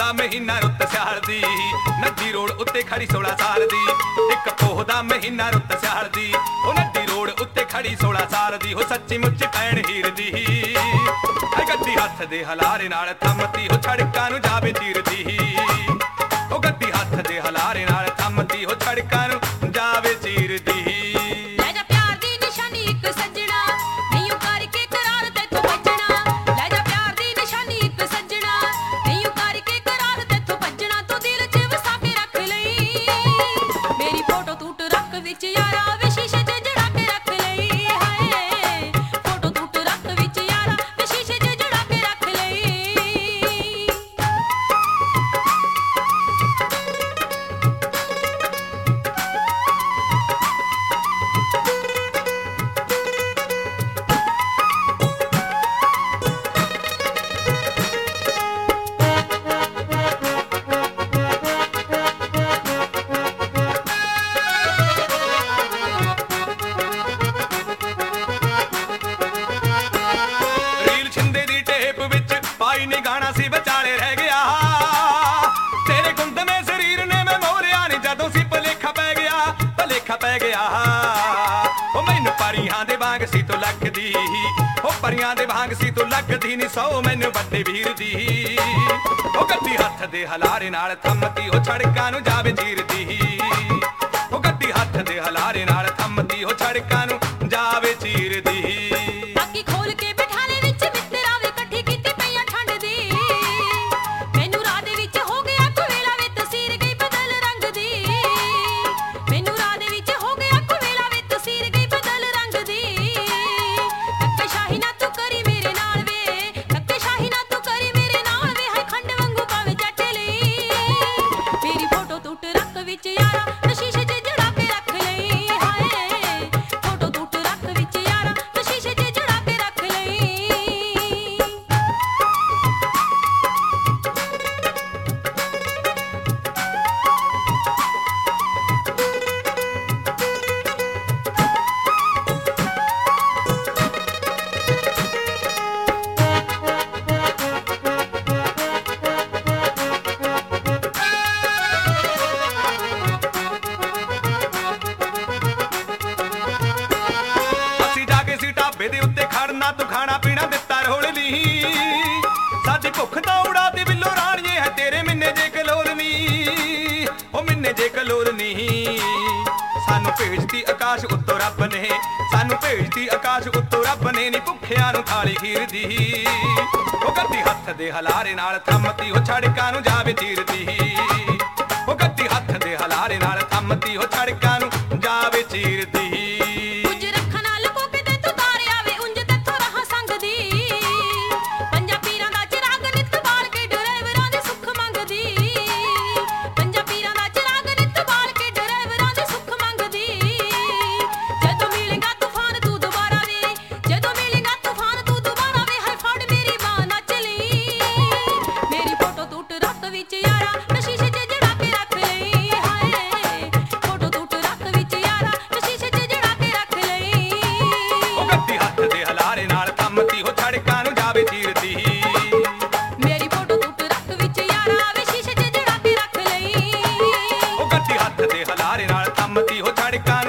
दा महीना रुत सियाल दी, नदी रोड उत्ते खड़ी 16 साल दी। एक पोह दा महीना रुत सियाल दी, ओ नदी रोड उत्ते खड़ी 16 साल दी। हो सच्ची मुच्ची भैन हीर दी, गद्दी हथ दे हलारे नाल थमती, हो सड़कां नूं जावे चीरदी। ओ गद्दी हथ दे हलारे नाल थमती, हो सड़कां नूं जावे चीरदी। परियां दे भांग सी तो लगदी नी सौ मैनू बड़े वीर दी। ओ गद्दी हथ दे हलारे नाल थमती, ओ सड़कां नूं जावे चीरदी। ओ गद्दी हथ दे हलारे नाल थमती, ओ सड़कां नूं जावे चीरदी। तू खाना पीना दिता रोल नी, साडी भुख दा उड़ा दी बिल्लो राणिए है तेरे मिन्ने जे कलोल नी। ओ मिन्ने जे कलोल नी, सानू भेजती आकाश उत्तों रब ने, सानू भेजती आकाश उत्तों रब ने नी भुखियां नूं थाली खीर दी। ओ गद्दी हथ दे हलारे नाल थमती, ओ सड़कां नूं जावे चीरदी। ओ गद्दी हथ दे हलारे नाल थमती, ओ सड़कां नूं जावे चीरदी। मेरी फोटो तू रख विच यारा, वे शीशे च जड़ा के रख लई। ओ गद्दी हथ दे हलारे नाल थमती, हो सड़कां